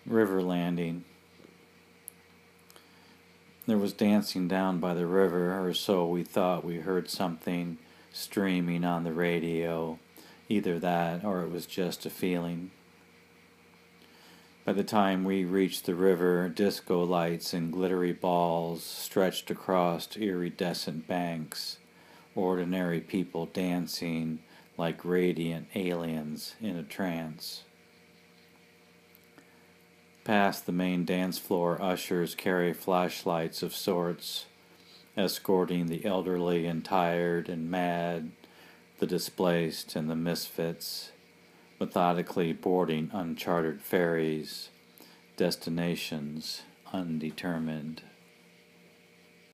River landing. There was dancing down by the river, or so we thought. We heard something streaming on the radio. Either that, or it was just a feeling. By the time we reached the river, disco lights and glittery balls stretched across iridescent banks, ordinary people dancing like radiant aliens in a trance. Past the main dance floor, ushers carry flashlights of sorts, escorting the elderly and tired and mad, the displaced and the misfits, methodically boarding unchartered ferries, destinations undetermined.